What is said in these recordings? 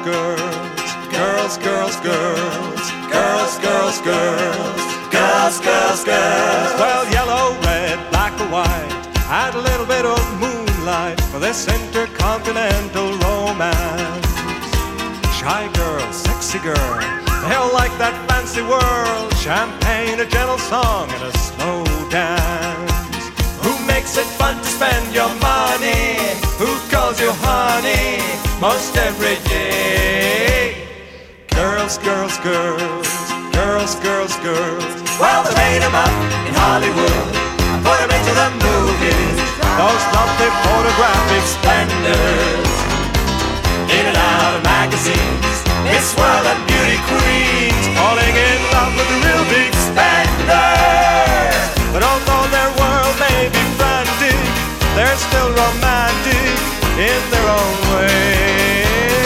girls, girls, girls, girls, girls, girls, girls, girls, girls, girls. Well, yellow, red, black or white, add a little bit of moonlight for this intercontinental romance. Shy girl, sexy girl, they'll like that fancy world. Champagne, a gentle song, and a slow dance. Who makes it fun to spend your money? Who calls you honey most every day? Girls, girls, girls, girls, girls, girls. Well, they made them up in Hollywood and put them into the movies. Those lovely photographic splendors, in and out of magazines, Miss World and beauty queens, falling in love with the real big spenders. But although their world may be frantic, they're still romantic in their own way.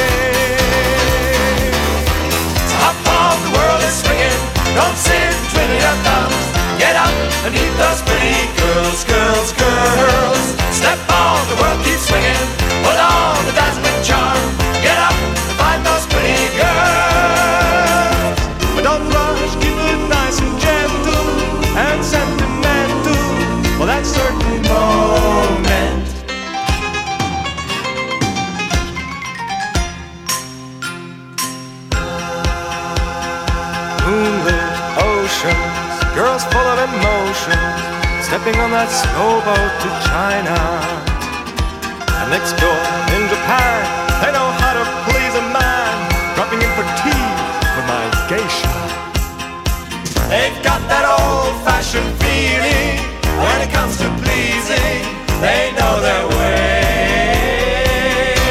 So hop on, the world is swinging, don't sit and twiddle your thumbs. Get up and meet those pretty girls, girls, girls. Step on, the world keeps swinging, put on the dazzling charm. Get up and find those pretty girls. But don't rush, keep it nice and gentle and sentimental for that certain moment. Moonlit oceans, girls full of emotion, stepping on that slow boat to China. And next door in Japan, they know how to please a man, dropping in for tea with my geisha. They've got that old-fashioned feeling when it comes to pleasing. They know their way.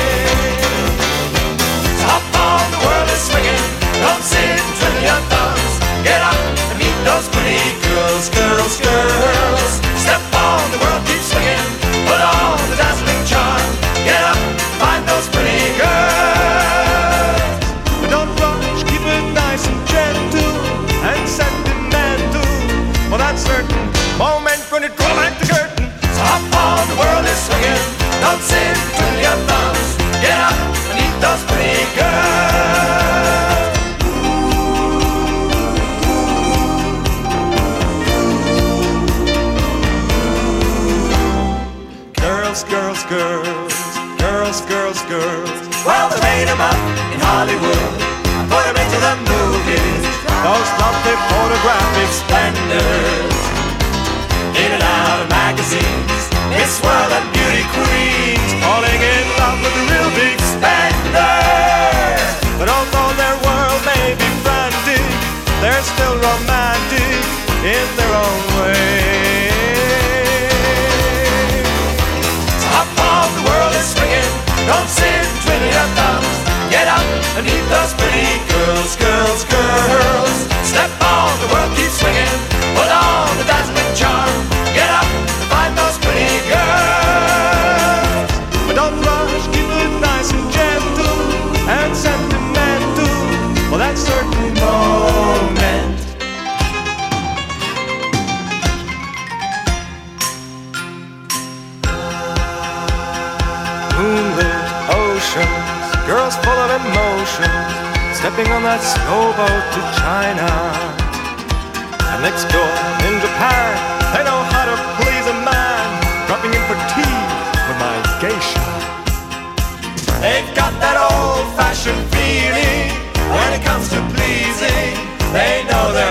So hop on, the world is swinging, don't sit and twiddle your thumbs. Get up and meet those pretty girls, girls, girls. Step on, the world keeps swinging, put on the dazzling charm. Get up, find those pretty girls. But don't rush, keep it nice and gentle and sentimental for that certain moment when you draw back the curtain. So hop on, the world is swinging, don't sit and twiddle your thumbs. Get up and meet those pretty girls. Girls, girls, girls, girls, girls, girls. Well, they made them up in Hollywood and put them into the movies. Those lovely photographic splendors, in and out of magazines, Miss World and beauty queens, falling in love with the real big spenders. But although their world may be frantic, they're still romantic in their own way. The world is swinging, don't sit and twiddle your thumbs. Get up and meet those pretty girls, girls, girls. Step on, the world keeps swinging, put on the dazzling charm. Get up and find those pretty girls. But don't rush, keep it nice and gentle and sentimental for that certain moment. Moonlit oceans, girls full of emotion, stepping on that slow boat to China. And next door in Japan, they know how to please a man, dropping in for tea with my geisha. They've got that old-fashioned feeling when it comes to pleasing. They know their